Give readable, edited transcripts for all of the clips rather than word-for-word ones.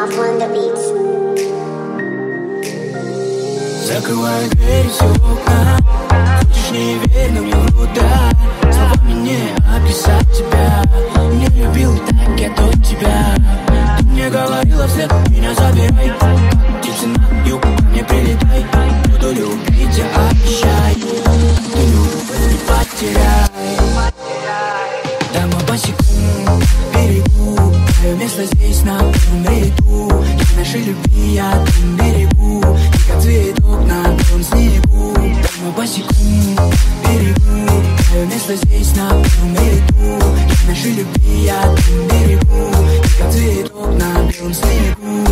Закрывай двери, все окна. Хочешь, не верь, но мне круто. Словами не описать тебя. Не любил так я до тебя. Ты мне говорила вслед, меня забирай. Птицы на юг, ко мне прилетай. Буду любить, я обещаю. Ты любовь не потеряй. Там мы босиком берегу. Твое место здесь на белом бреду. Я нашей любви, я там берегу. Ты как цветок на белом снегу. Там мы босиком берегу. Твое место здесь на белом бреду. Я нашей любви, я там берегу. Ты как цветок на белом снегу.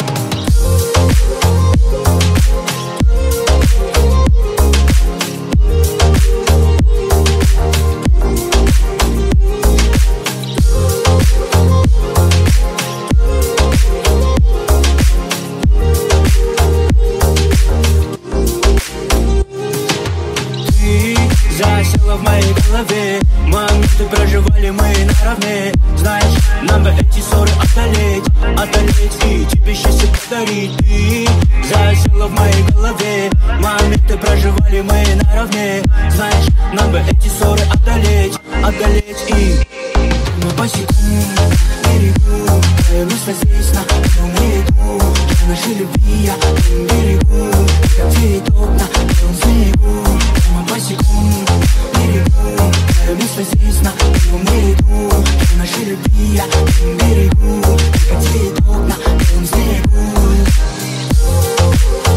Засела в моей голове. Моменты проживали мы наравне. Знаешь, нам бы эти ссоры одолеть. Одолеть и тебе счастье подарить. Ты засела в моей голове. Моменты проживали мы наравне. Знаешь, нам бы эти ссоры одолеть. Одолеть и мы босиком берегу. Твое место здесь на белом бреду. Я нашей любви, я там берегу. Как цветок на белом снегу. Мы босиком берегу. Твое место здесь на белом бреду. Я нашей любви, я там берегу. Как цветок на белом снегу.